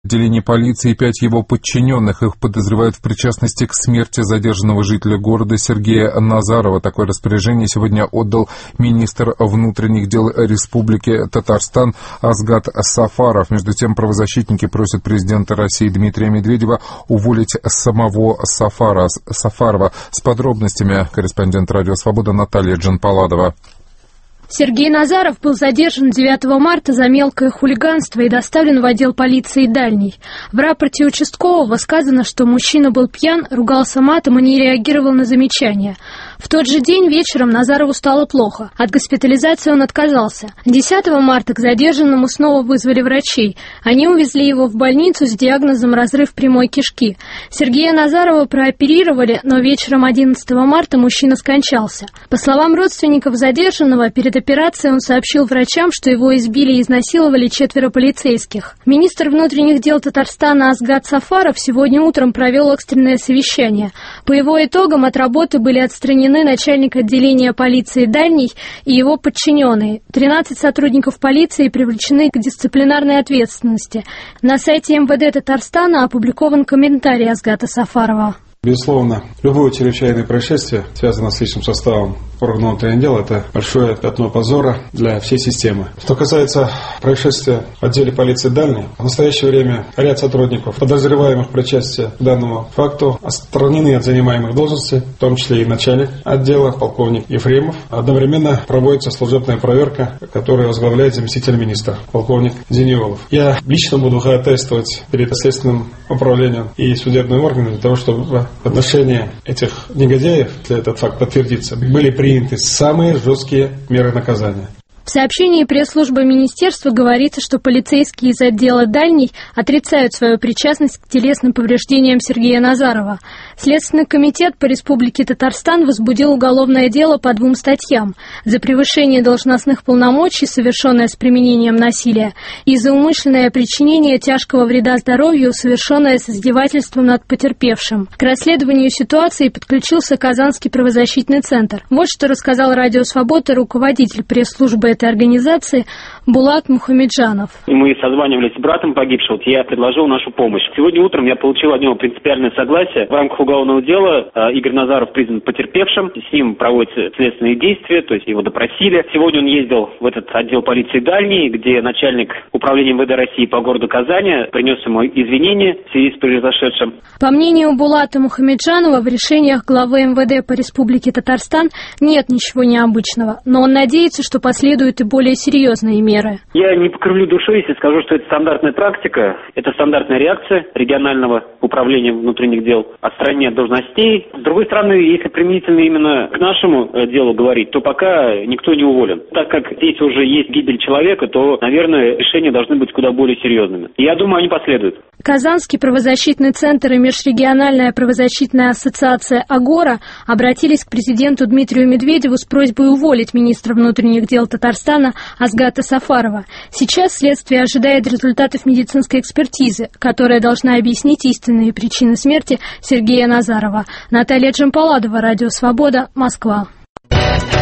отделении полиции и 5 его подчиненных. Их подозревают в причастности к смерти задержанного жителя города Сергея Назарова. Такое распоряжение сегодня отдал министр внутренних дел Республики Татарстан Азгат Сафаров. Между тем, правозащитники просят президента России Дмитрия Медведева уволить самого Сафарова. С подробностями корреспондент «Радио Свобода» Наталья Джанпаладова. Сергей Назаров был задержан 9 марта за мелкое хулиганство и доставлен в отдел полиции «Дальний». В рапорте участкового сказано, что мужчина был пьян, ругался матом и не реагировал на замечания. В тот же день вечером Назарову стало плохо. От госпитализации он отказался. 10 марта к задержанному снова вызвали врачей. Они увезли его в больницу с диагнозом разрыв прямой кишки. Сергея Назарова прооперировали, но вечером 11 марта мужчина скончался. По словам родственников задержанного, перед операцией он сообщил врачам, что его избили и изнасиловали 4 полицейских. Министр внутренних дел Татарстана Азгат Сафаров сегодня утром провел экстренное совещание. По его итогам от работы были отстранены начальник отделения полиции «Дальний» и его подчиненные. 13 сотрудников полиции привлечены к дисциплинарной ответственности. На сайте МВД Татарстана опубликован комментарий Азгата Сафарова. Безусловно, любое чрезвычайное происшествие, связанное с личным составом органов внутренних дел, это большое пятно позора для всей системы. Что касается происшествия в отделе полиции «Дальний», в настоящее время ряд сотрудников, подозреваемых в причастии к данному факту, отстранены от занимаемых должностей, в том числе и начальник отдела, полковник Ефремов. Одновременно проводится служебная проверка, которую возглавляет заместитель министра, полковник Зениолов. Я лично буду ходатайствовать перед следственным управлением и судебными органами для того, чтобы в отношении этих негодяев, если этот факт подтвердится, были приняты самые жесткие меры наказания. В сообщении пресс-службы министерства говорится, что полицейские из отдела «Дальний» отрицают свою причастность к телесным повреждениям Сергея Назарова. Следственный комитет по Республике Татарстан возбудил уголовное дело по 2 статьям: за превышение должностных полномочий, совершенное с применением насилия, и за умышленное причинение тяжкого вреда здоровью, совершенное с издевательством над потерпевшим. К расследованию ситуации подключился Казанский правозащитный центр. Вот что рассказал «Радио Свобода» руководитель пресс-службы этой организации Булат Мухамеджанов. Мы созванивались с братом погибшего, я предложил нашу помощь. Сегодня утром я получил от него принципиальное согласие. В рамках уголовного дела Игорь Назаров признан потерпевшим, с ним проводятся следственные действия, то есть его допросили. Сегодня он ездил в этот отдел полиции «Дальний», где начальник управления МВД России по городу Казани принес ему извинения в связи с произошедшим. По мнению Булата Мухамеджанова, в решениях главы МВД по Республике Татарстан нет ничего необычного, но он надеется, что последуют и более серьезные меры. Я не покривлю душой, если скажу, что это стандартная практика, это стандартная реакция регионального управления внутренних дел, отстранение от должностей. С другой стороны, если применительно именно к нашему делу говорить, то пока никто не уволен. Так как здесь уже есть гибель человека, то, наверное, решения должны быть куда более серьезными. И я думаю, они последуют. Казанский правозащитный центр и межрегиональная правозащитная ассоциация «Агора» обратились к президенту Дмитрию Медведеву с просьбой уволить министра внутренних дел Татарстана Азгата Сафарова. Сейчас следствие ожидает результатов медицинской экспертизы, которая должна объяснить истинные причины смерти Сергея Назарова. Наталья Джанпаладова, «Радио Свобода», Москва.